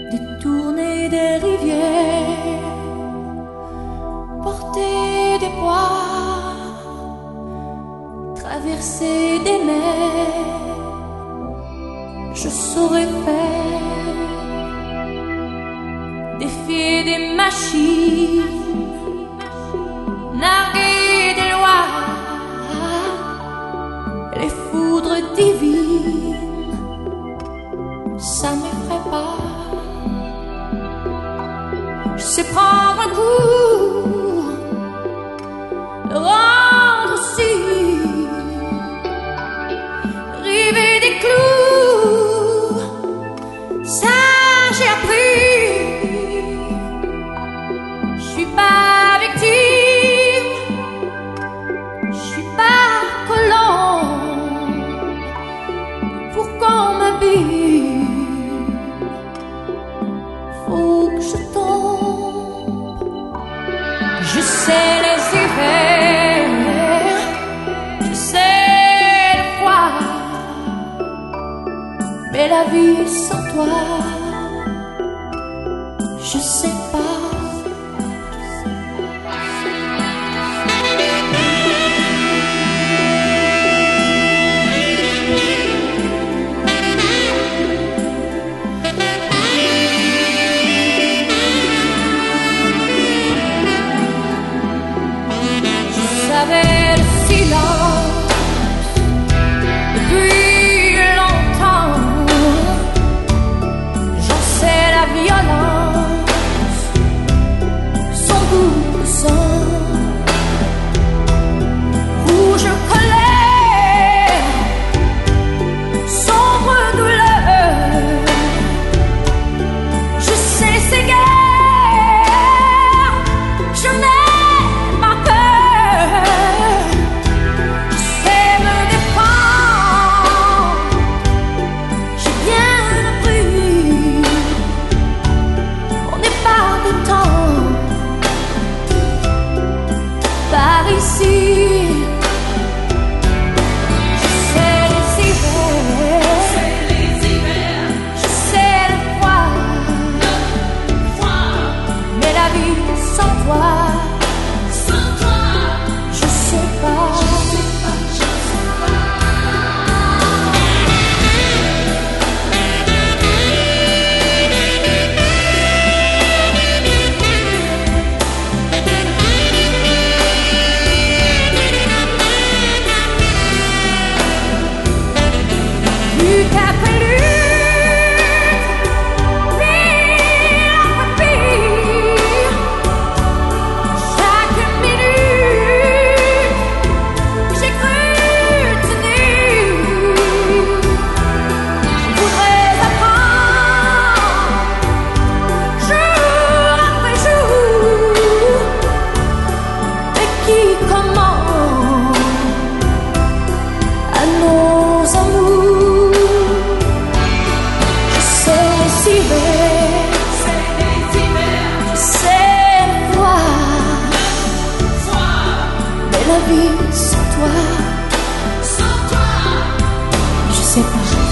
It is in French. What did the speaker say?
détourner des rivières, porter des poids, traverser des mers, je saurais faire, défier des machines, narguer des lois, les foudres divines, ça m'effraie pas. Je sais prendre un coup, le rendre aussi, river des clous, ça j'ai appris. Je suis pas victime, je suis pas colon pour qu'on m'habille. Faut que je tombe. Je sais les hivers, je sais le froid, mais la vie sans toi, je sais pas. J'avais le silence depuis longtemps, j'en sais la violence, son goût de sang, rouge colère, sombre douleur, je sais ces guerres, je n'ai ici. Je sais les hivers, je sais le froid, mais la vie sans toi, je sais pas. La vie sans toi, je sais pas.